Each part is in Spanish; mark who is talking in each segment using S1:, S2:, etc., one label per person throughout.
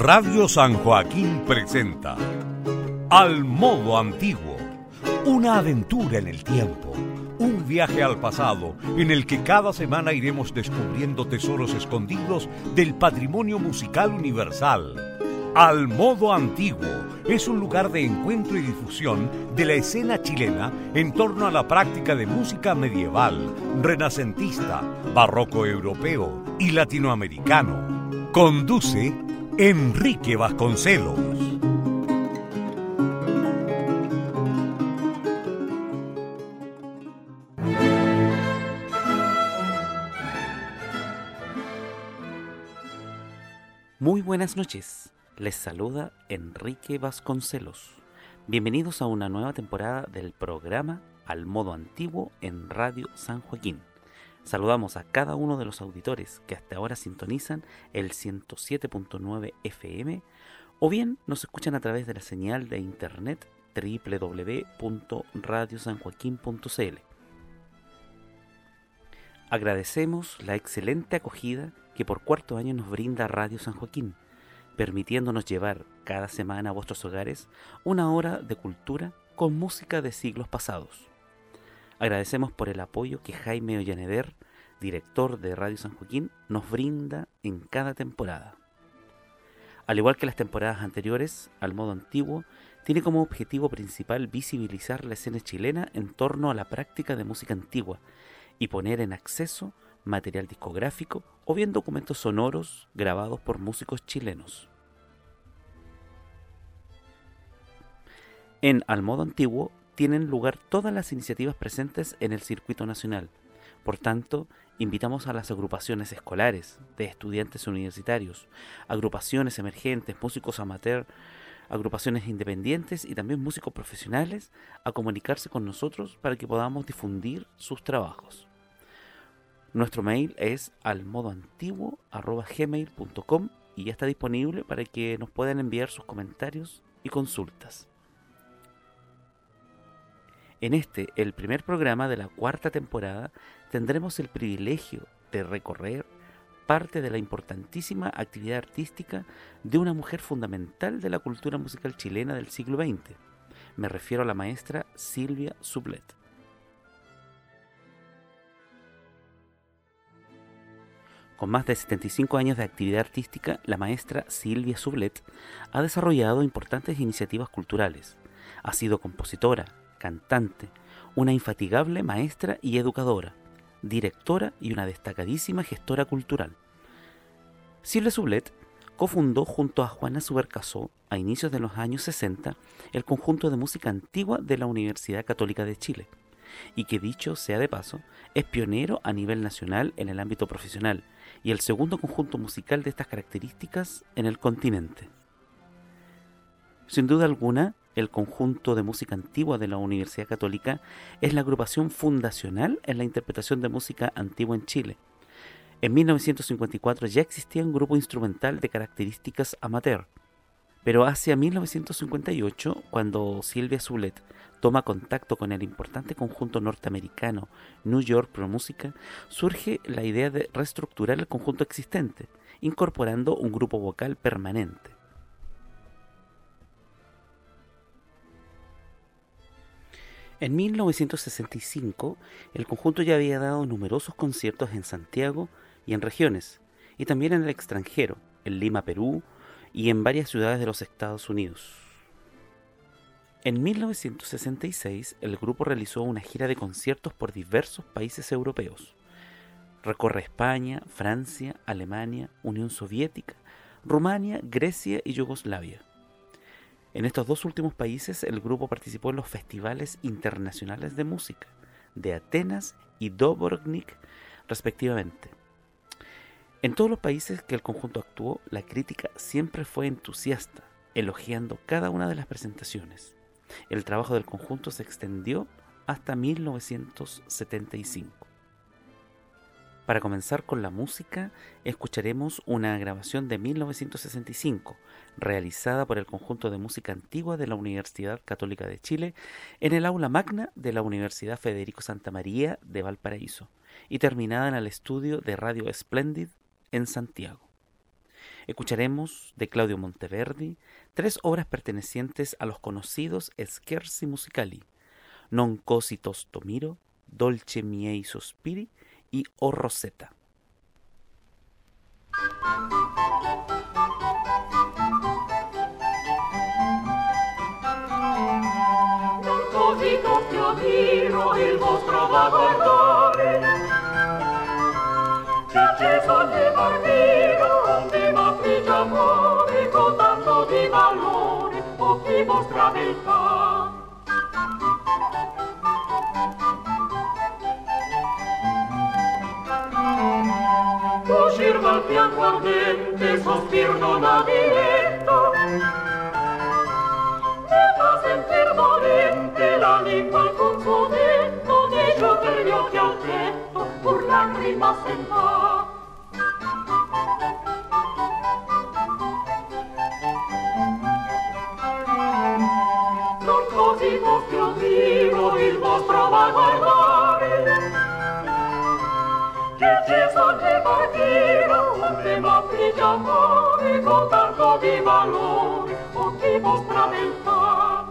S1: Radio San Joaquín presenta Al Modo Antiguo, una aventura en el tiempo, un viaje al pasado en el que cada semana iremos descubriendo tesoros escondidos del patrimonio musical universal. Al Modo Antiguo es un lugar de encuentro y difusión de la escena chilena en torno a la práctica de música medieval, renacentista, barroco europeo y latinoamericano. Conduce Enrique Vasconcelos.
S2: Muy buenas noches, les saluda Enrique Vasconcelos. Bienvenidos a una nueva temporada del programa Al Modo Antiguo en Radio San Joaquín. Saludamos a cada uno de los auditores que hasta ahora sintonizan el 107.9 FM o bien nos escuchan a través de la señal de internet www.radiosanjoaquin.cl. Agradecemos la excelente acogida que por cuarto año nos brinda Radio San Joaquín, permitiéndonos llevar cada semana a vuestros hogares una hora de cultura con música de siglos pasados. Agradecemos por el apoyo que Jaime Ollaneder, director de Radio San Joaquín, nos brinda en cada temporada. Al igual que las temporadas anteriores, Al Modo Antiguo tiene como objetivo principal visibilizar la escena chilena en torno a la práctica de música antigua y poner en acceso material discográfico o bien documentos sonoros grabados por músicos chilenos. En Al Modo Antiguo tienen lugar todas las iniciativas presentes en el circuito nacional. Por tanto, invitamos a las agrupaciones escolares, de estudiantes universitarios, agrupaciones emergentes, músicos amateur, agrupaciones independientes y también músicos profesionales a comunicarse con nosotros para que podamos difundir sus trabajos. Nuestro mail es almodoantiguo@gmail.com y ya está disponible para que nos puedan enviar sus comentarios y consultas. En el primer programa de la cuarta temporada, tendremos el privilegio de recorrer parte de la importantísima actividad artística de una mujer fundamental de la cultura musical chilena del siglo XX. Me refiero a la maestra Silvia Sublet. Con más de 75 años de actividad artística, la maestra Silvia Sublet ha desarrollado importantes iniciativas culturales. Ha sido compositora, cantante, una infatigable maestra y educadora, directora y una destacadísima gestora cultural. Silvia Sublet cofundó junto a Juana Subercaseaux a inicios de los años 60 el conjunto de música antigua de la Universidad Católica de Chile, y que dicho sea de paso, es pionero a nivel nacional en el ámbito profesional y el segundo conjunto musical de estas características en el continente. Sin duda alguna, el conjunto de música antigua de la Universidad Católica es la agrupación fundacional en la interpretación de música antigua en Chile. En 1954 ya existía un grupo instrumental de características amateur, pero hacia 1958, cuando Silvia Sublet toma contacto con el importante conjunto norteamericano New York Pro Música, surge la idea de reestructurar el conjunto existente, incorporando un grupo vocal permanente. En 1965, el conjunto ya había dado numerosos conciertos en Santiago y en regiones, y también en el extranjero, en Lima, Perú, y en varias ciudades de los Estados Unidos. En 1966, el grupo realizó una gira de conciertos por diversos países europeos. Recorre España, Francia, Alemania, Unión Soviética, Rumania, Grecia y Yugoslavia. En estos dos últimos países, el grupo participó en los festivales internacionales de música de Atenas y Dubrovnik, respectivamente. En todos los países que el conjunto actuó, la crítica siempre fue entusiasta, elogiando cada una de las presentaciones. El trabajo del conjunto se extendió hasta 1975. Para comenzar con la música, escucharemos una grabación de 1965, realizada por el conjunto de música antigua de la Universidad Católica de Chile en el aula magna de la Universidad Federico Santa María de Valparaíso y terminada en el estudio de Radio Splendid en Santiago. Escucharemos de Claudio Monteverdi 3 obras pertenecientes a los conocidos Scherzi musicali: Non cosi tosto miro, Dolce miei sospiri y O Rosetta.
S3: Non così doppio miro il vostro vago ardore, che solleva il mio, onde m'affligge amore, con tanto di valore, occhi vostra beltà. Uscir dal fianco ardente, sospir non ha diletto, mi fa sentir dolente la lingua al consumetto, ne giù per gli occhi al petto, pur lacrima sentà. Non così vostro miro il vostro vago ardore, che ci solleva il mio, onde m'affligge amore, con tanto di valore, occhi vostra beltà.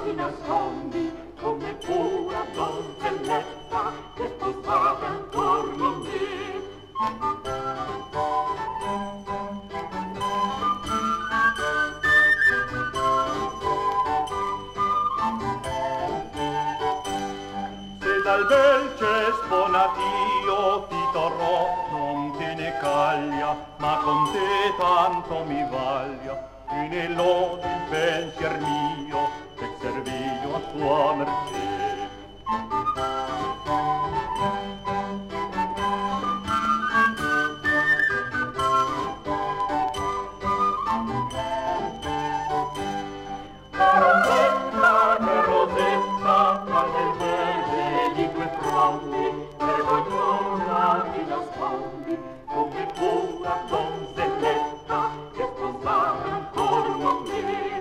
S3: ti nascondi come pura doncelletta che sposata attorno a me. Se dal bel cespo natio ti torrò, non te ne caglia, ma con te tanto mi vaglia. E nell'odio il pensier mio, che servio a tua mercé. Rosetta, tra del verde di quei frondi, vergognosa ti nascondi, come pura donzelletta che sposata attorno a me.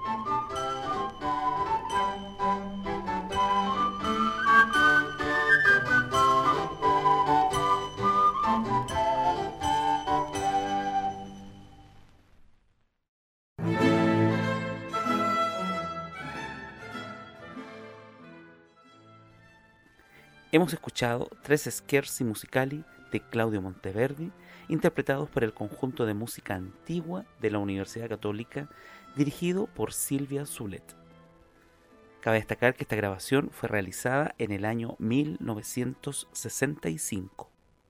S2: Hemos escuchado 3 scherzi musicali de Claudio Monteverdi, interpretados por el conjunto de música antigua de la Universidad Católica, dirigido por Silvia Zulet. Cabe destacar que esta grabación fue realizada en el año 1965.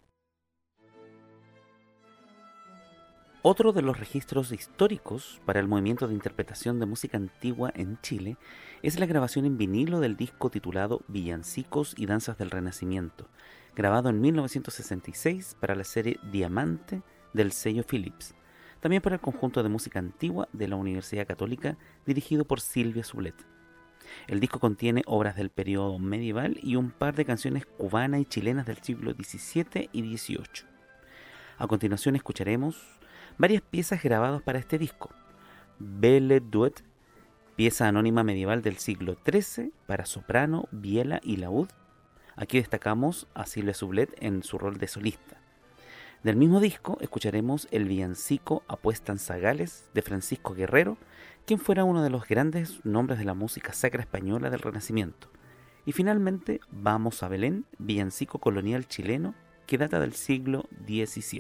S2: Otro de los registros históricos para el movimiento de interpretación de música antigua en Chile es la grabación en vinilo del disco titulado Villancicos y Danzas del Renacimiento, grabado en 1966 para la serie Diamante del sello Philips, también para el conjunto de música antigua de la Universidad Católica dirigido por Silvia Zulet. El disco contiene obras del periodo medieval y un par de canciones cubanas y chilenas del siglo XVII y XVIII. A continuación escucharemos varias piezas grabadas para este disco. Belle Duet, pieza anónima medieval del siglo XIII para soprano, viela y laúd. Aquí destacamos a Silvia Zulet en su rol de solista. Del mismo disco escucharemos el villancico Apuestan Zagales de Francisco Guerrero, quien fuera uno de los grandes nombres de la música sacra española del Renacimiento. Y finalmente Vamos a Belén, villancico colonial chileno que data del siglo XVII.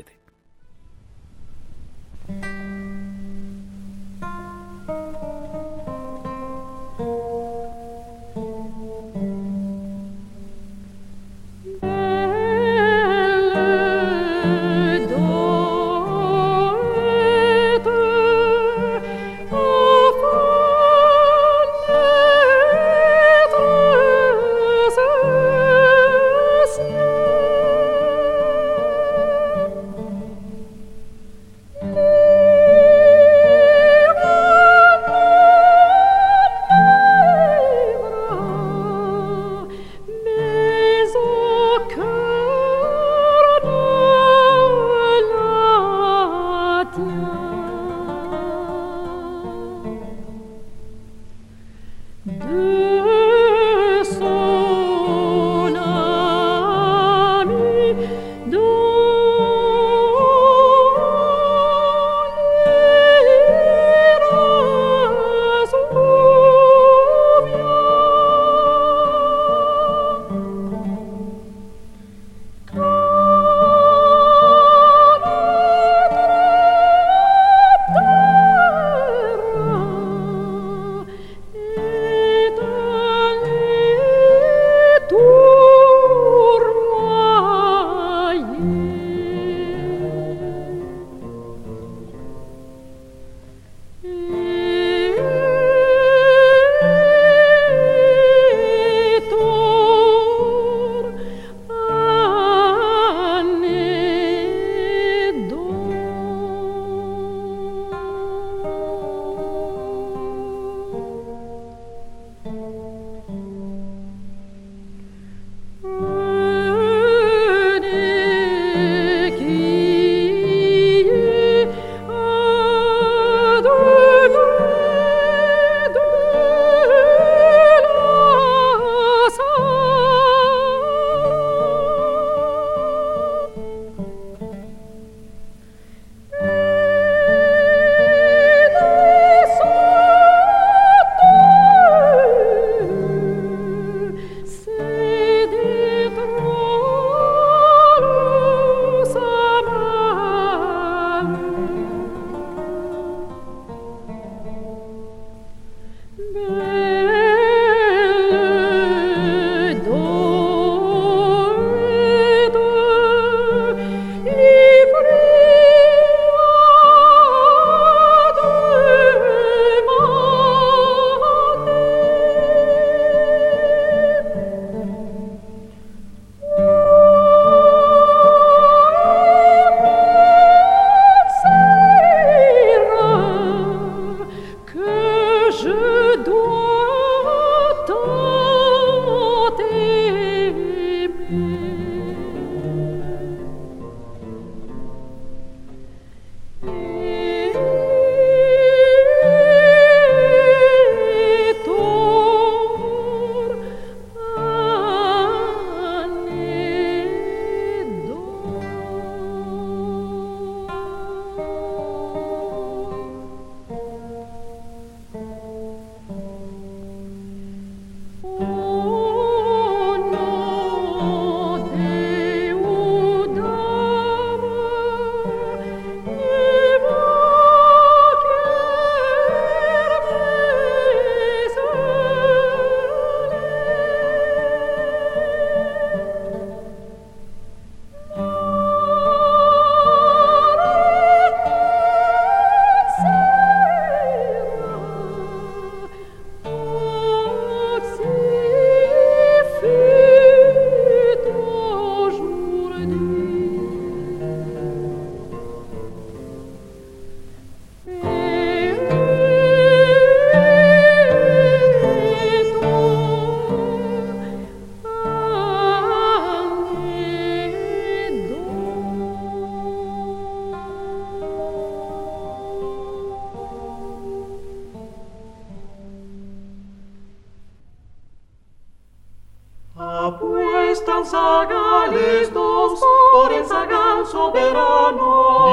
S3: les dos por el zagal soberano.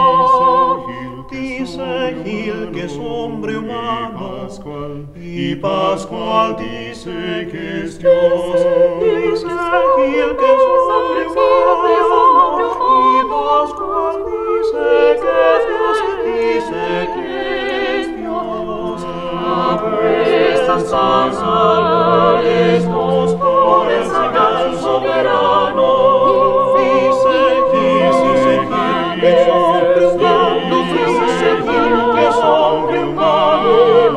S3: Dice Gil que es hombre humano, y Pascual dice que es Dios. Dice Gil que es hombre humano, y Pascual dice que es Dios. Dice que es Dios. Apuestas a les dos por el zagal soberano. Dice Gil que es hombre humano, que es hombre humano,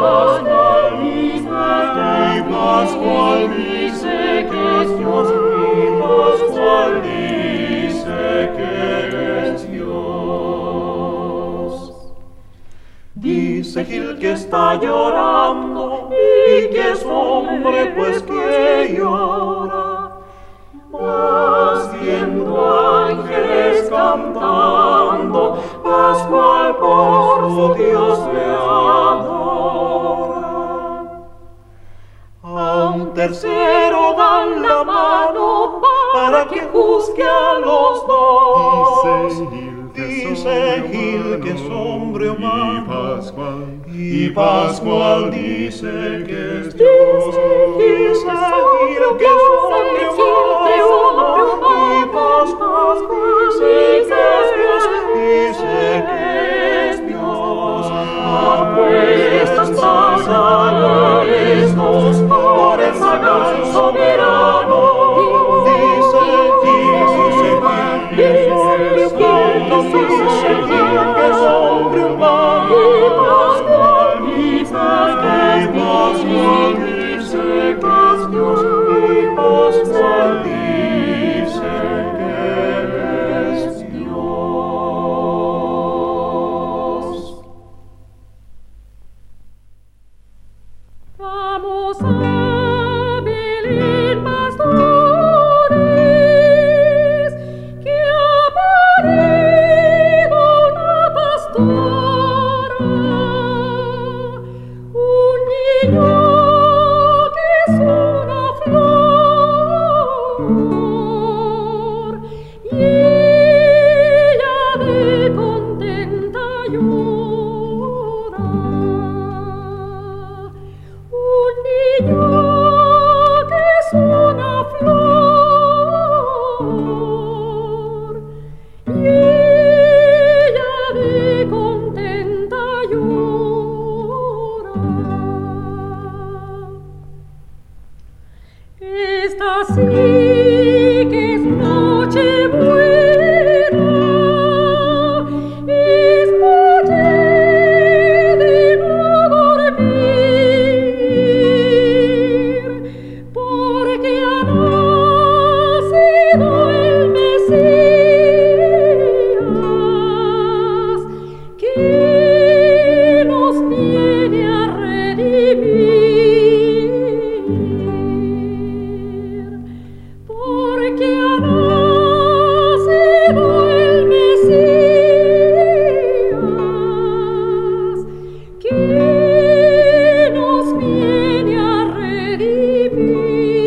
S3: y Pascual dice que es Dios, y Pascual dice que es Dios. Dice Gil que está llorando y que es hombre pues que llora, mas viendo ángeles cantando, Pascual por su Dios le adora. A un tercero dan la mano para que juzgue a los dos. Dice Gil que es hombre humano, y Pascual dice que es Dios. Dice Gil que es hombre humano, y Pascual dice que es Dios. Dice que es Dios. Apuestas pasan les dos por el zagal soberano. Dice Gil que es hombre humano, dice Gil que es hombre humano, y Pascual dice que es Dios, y Pascual dice que es Dios.
S4: Vamos a Belén, pastores, que ha parido una pastora, un niño que es una flor, y ella de contenta llora. Un niño que es una flor, y ella de contenta llora. Esta sí que es noche buena, es noche de no dormir, porque ha nacido el Mesías, que nos viene a redimir, porque ha nacido el Mesías, que nos viene a redimir.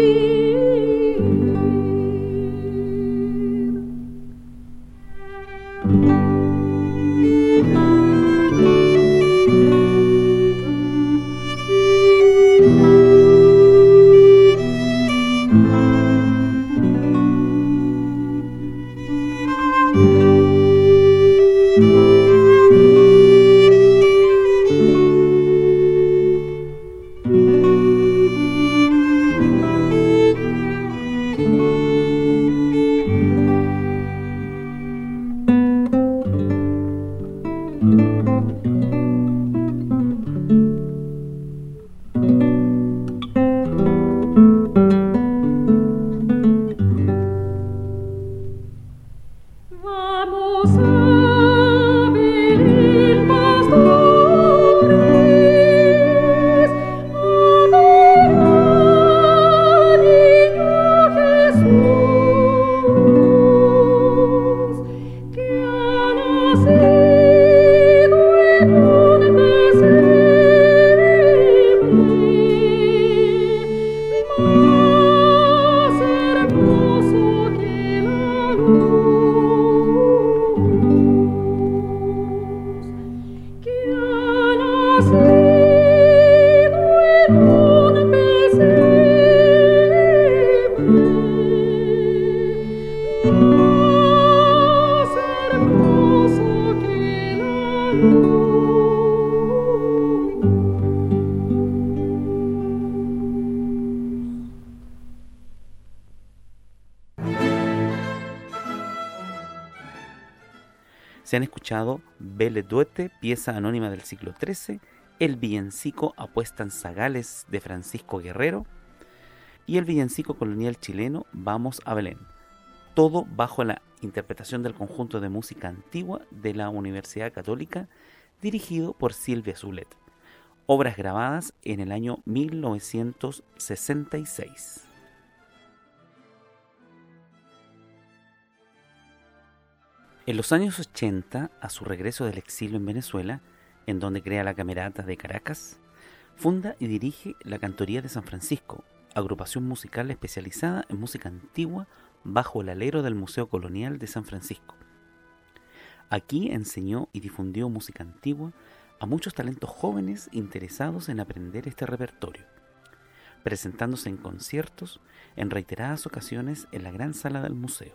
S4: Vamos a Belén, pastores, a adorar niño Jesús, que ha nacido en un pesebre, más hermoso que la
S2: Se han escuchado Belle Duete, pieza anónima del siglo XIII, el villancico Apuestan Zagales de Francisco Guerrero y el villancico colonial chileno Vamos a Belén, todo bajo la interpretación del conjunto de música antigua de la Universidad Católica dirigido por Silvia Zulet, obras grabadas en el año 1966. En los años 80, a su regreso del exilio en Venezuela, en donde crea la Camerata de Caracas, funda y dirige la Cantoría de San Francisco, agrupación musical especializada en música antigua bajo el alero del Museo Colonial de San Francisco. Aquí enseñó y difundió música antigua a muchos talentos jóvenes interesados en aprender este repertorio, presentándose en conciertos en reiteradas ocasiones en la gran sala del museo.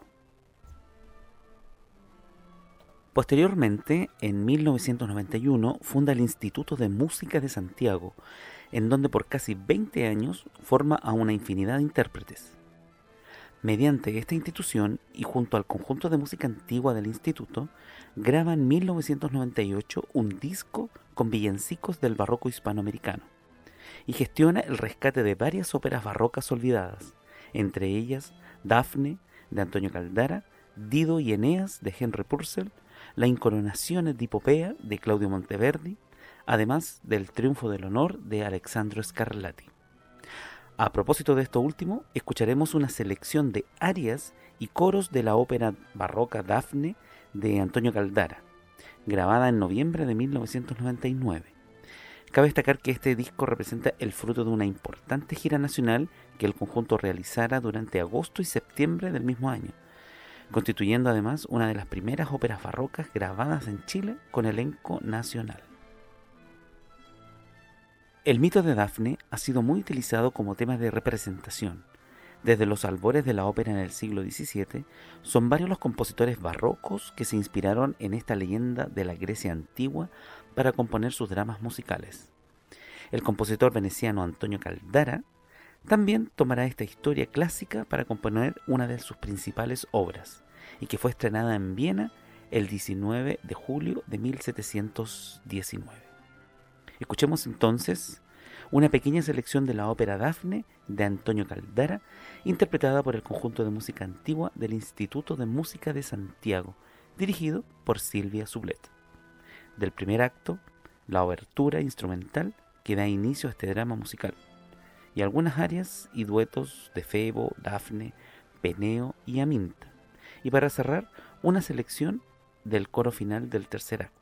S2: Posteriormente, en 1991, funda el Instituto de Música de Santiago, en donde por casi 20 años forma a una infinidad de intérpretes. Mediante esta institución y junto al conjunto de música antigua del instituto, graba en 1998 un disco con villancicos del barroco hispanoamericano y gestiona el rescate de varias óperas barrocas olvidadas, entre ellas Dafne, de Antonio Caldara, Dido y Eneas, de Henry Purcell, La Incoronación de Hipopea, de Claudio Monteverdi, además del Triunfo del Honor, de Alexandro Scarlatti. A propósito de esto último, escucharemos una selección de arias y coros de la ópera barroca Dafne, de Antonio Caldara, grabada en noviembre de 1999. Cabe destacar que este disco representa el fruto de una importante gira nacional que el conjunto realizara durante agosto y septiembre del mismo año, constituyendo además una de las primeras óperas barrocas grabadas en Chile con elenco nacional. El mito de Dafne ha sido muy utilizado como tema de representación. Desde los albores de la ópera en el siglo XVII, son varios los compositores barrocos que se inspiraron en esta leyenda de la Grecia antigua para componer sus dramas musicales. El compositor veneciano Antonio Caldara también tomará esta historia clásica para componer una de sus principales obras, y que fue estrenada en Viena el 19 de julio de 1719. Escuchemos entonces una pequeña selección de la ópera Dafne de Antonio Caldara, interpretada por el conjunto de música antigua del Instituto de Música de Santiago, dirigido por Silvia Zulet. Del primer acto, la obertura instrumental que da inicio a este drama musical, y algunas arias y duetos de Febo, Dafne, Peneo y Aminta, y para cerrar, una selección del coro final del tercer acto.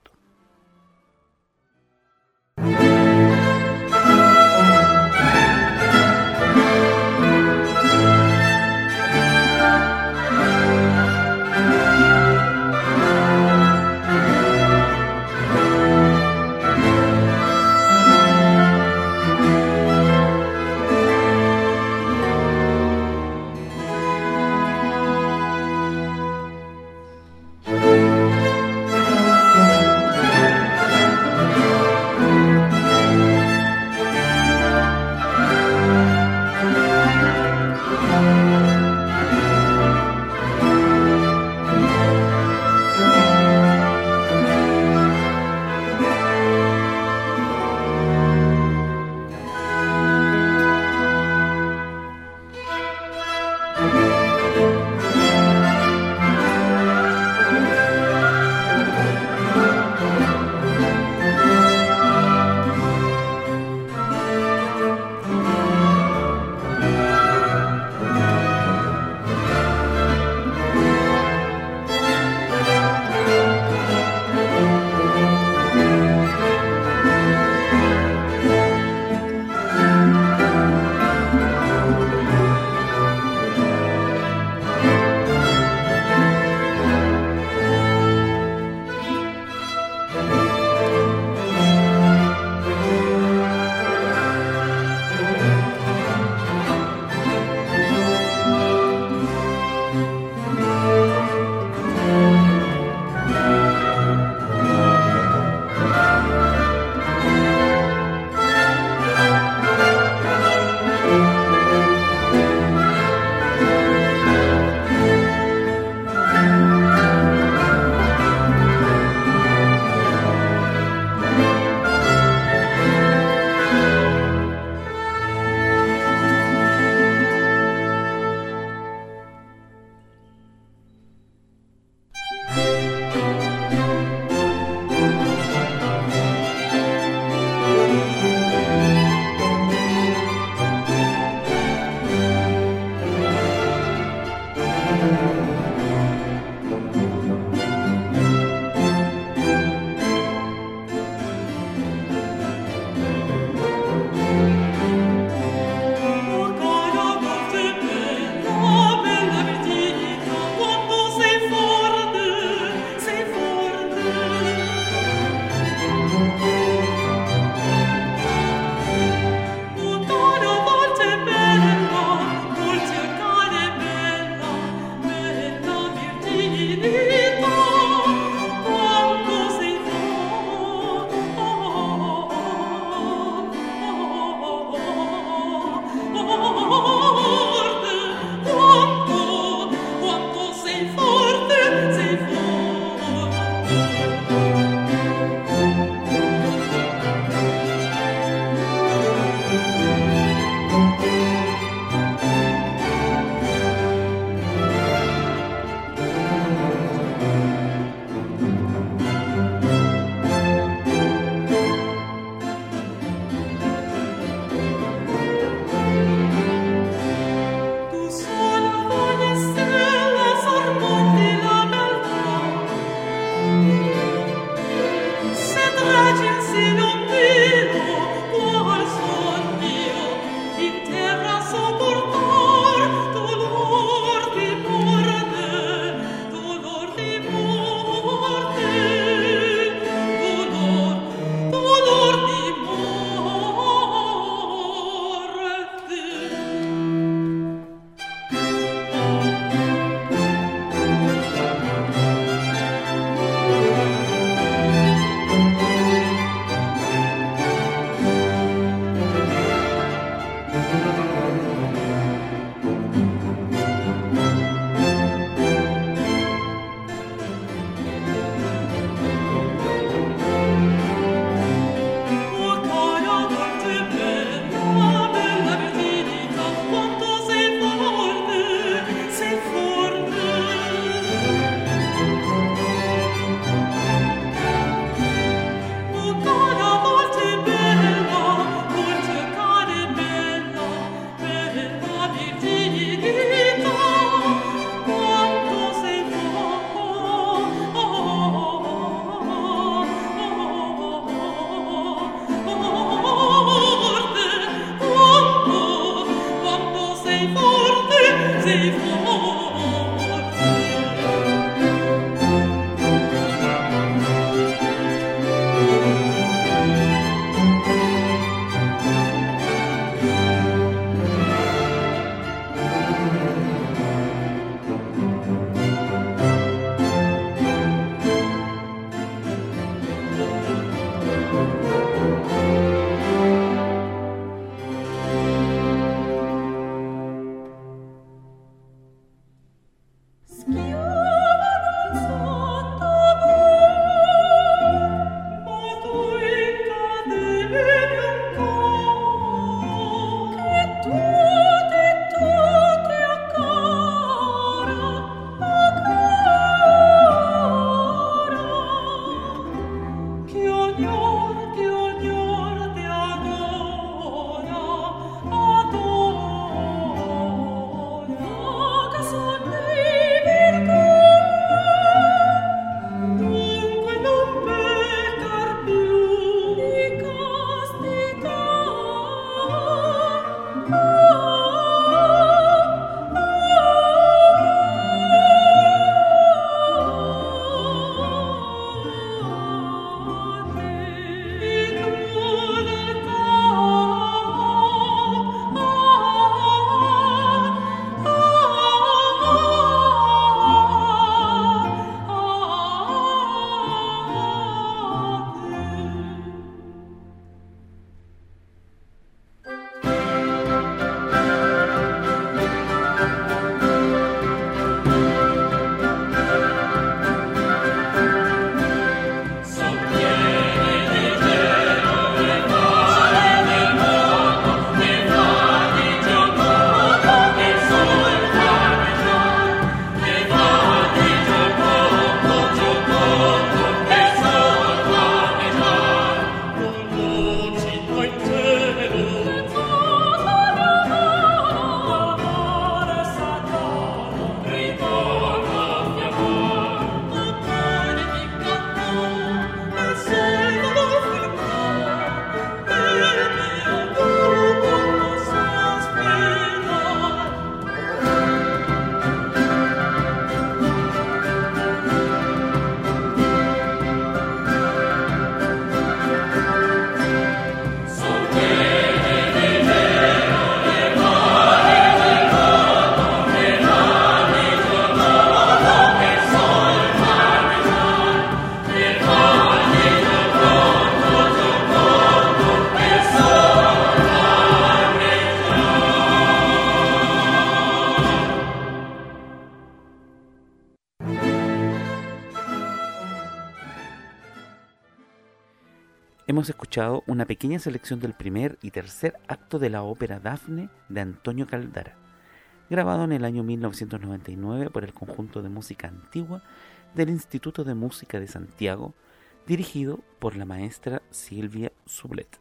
S2: Hemos escuchado una pequeña selección del primer y tercer acto de la ópera Dafne de Antonio Caldara, grabado en el año 1999 por el Conjunto de Música Antigua del Instituto de Música de Santiago, dirigido por la maestra Silvia Sublet.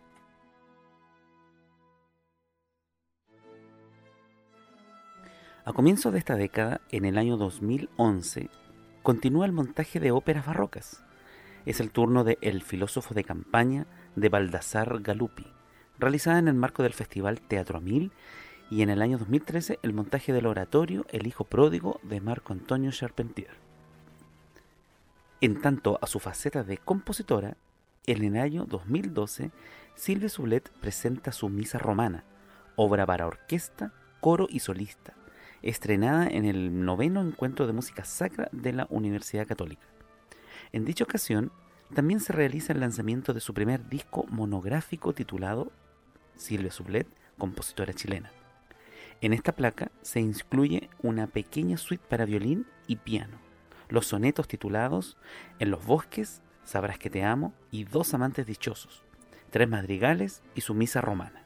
S2: A comienzos de esta década, en el año 2011, continúa el montaje de óperas barrocas. Es el turno de El filósofo de campaña de Baldassar Galuppi, realizada en el marco del Festival Teatro a Mil, y en el año 2013 el montaje del oratorio El hijo pródigo de Marco Antonio Charpentier. En tanto a su faceta de compositora, en el año 2012 Silvia Sublet presenta su Misa Romana, obra para orquesta, coro y solista, estrenada en el 9º Encuentro de Música Sacra de la Universidad Católica. En dicha ocasión, también se realiza el lanzamiento de su primer disco monográfico titulado Silvia Sublet, compositora chilena. En esta placa se incluye una pequeña suite para violín y piano, los sonetos titulados En los bosques, Sabrás que te amo y Dos amantes dichosos, 3 madrigales y su Misa Romana.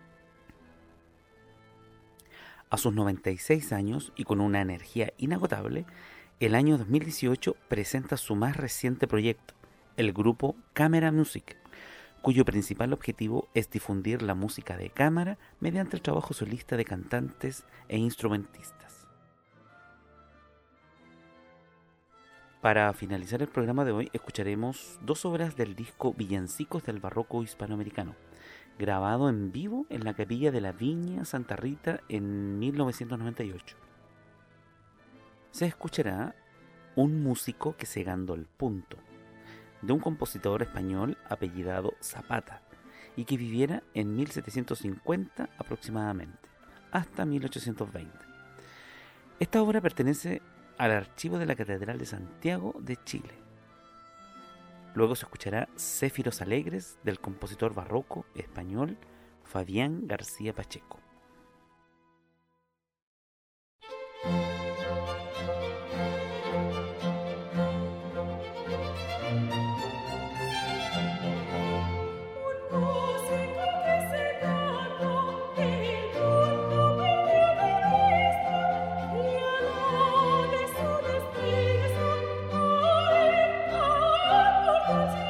S2: A sus 96 años y con una energía inagotable, el año 2018 presenta su más reciente proyecto, el grupo Camera Music, cuyo principal objetivo es difundir la música de cámara mediante el trabajo solista de cantantes e instrumentistas. Para finalizar el programa de hoy, escucharemos 2 obras del disco Villancicos del Barroco Hispanoamericano, grabado en vivo en la capilla de la Viña Santa Rita en 1998. Se escuchará Un músico que segando el punto, de un compositor español apellidado Zapata y que viviera en 1750 aproximadamente, hasta 1820. Esta obra pertenece al archivo de la Catedral de Santiago de Chile. Luego se escuchará Céfiros Alegres del compositor barroco español Fabián García Pacheco.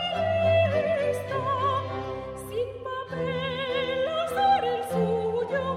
S4: Sin papel, usar el suyo.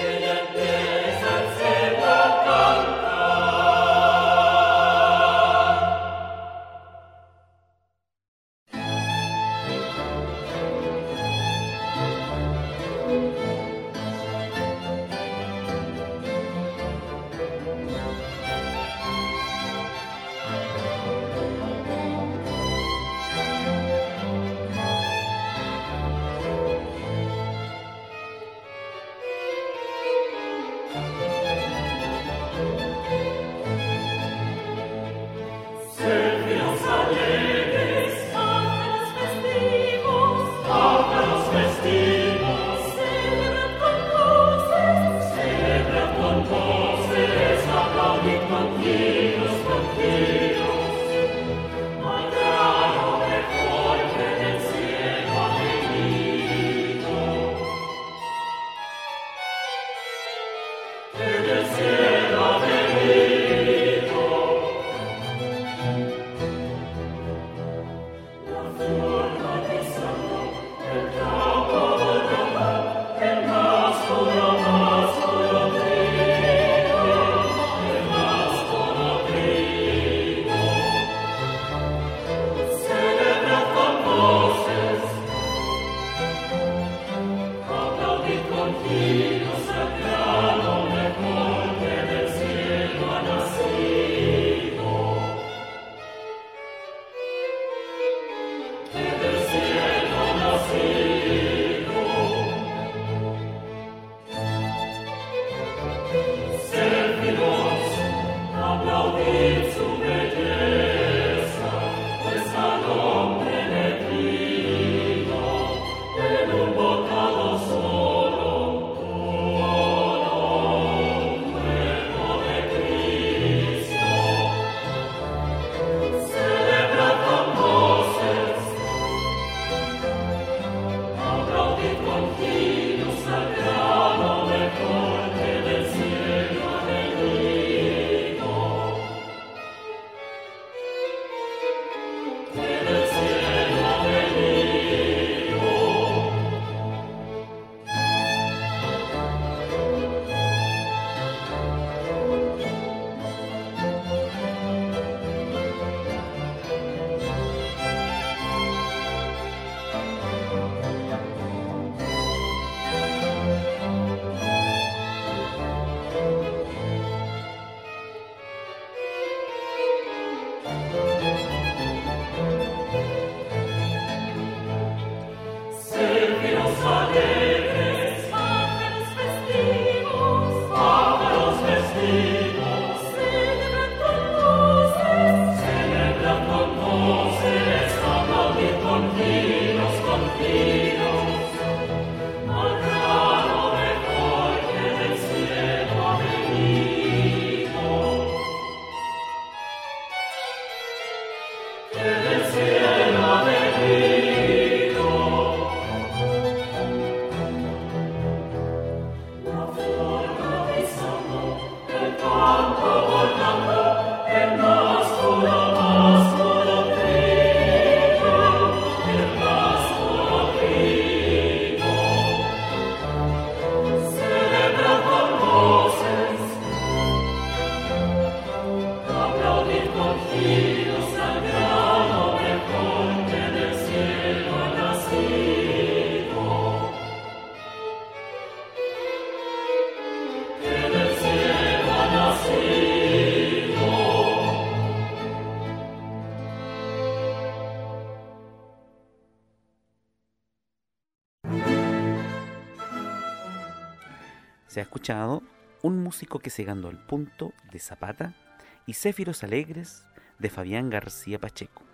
S2: Se ha escuchado Un músico que se ganó el punto de Zapata y Céfiros Alegres de Fabián García Pacheco,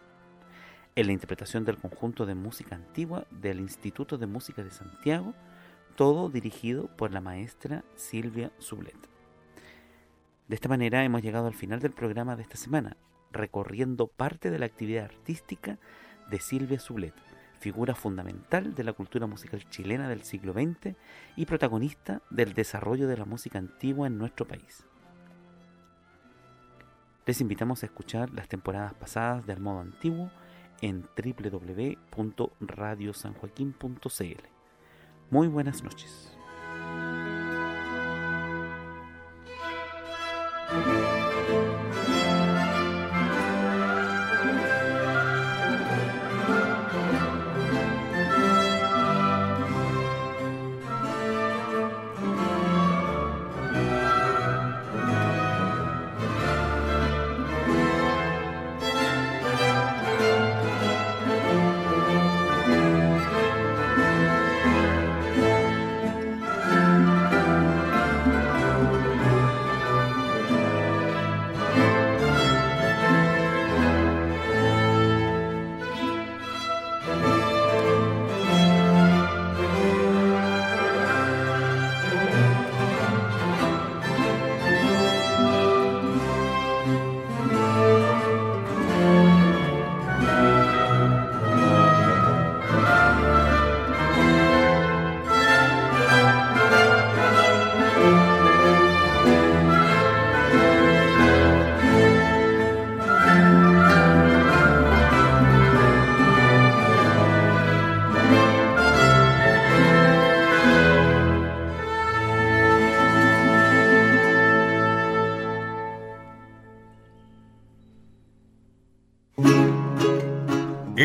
S2: en la interpretación del conjunto de música antigua del Instituto de Música de Santiago, todo dirigido por la maestra Silvia Sublet. De esta manera hemos llegado al final del programa de esta semana, recorriendo parte de la actividad artística de Silvia Sublet, figura fundamental de la cultura musical chilena del siglo XX y protagonista del desarrollo de la música antigua en nuestro país. Les invitamos a escuchar las temporadas pasadas de Al Modo Antiguo en www.radiosanjoaquin.cl. Muy buenas noches.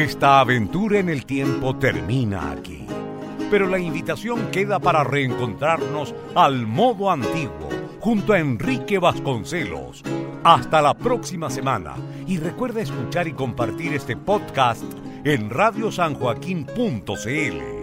S1: Esta aventura en el tiempo termina aquí, pero la invitación queda para reencontrarnos al modo antiguo, junto a Enrique Vasconcelos. Hasta la próxima semana y recuerda escuchar y compartir este podcast en radiosanjoaquin.cl.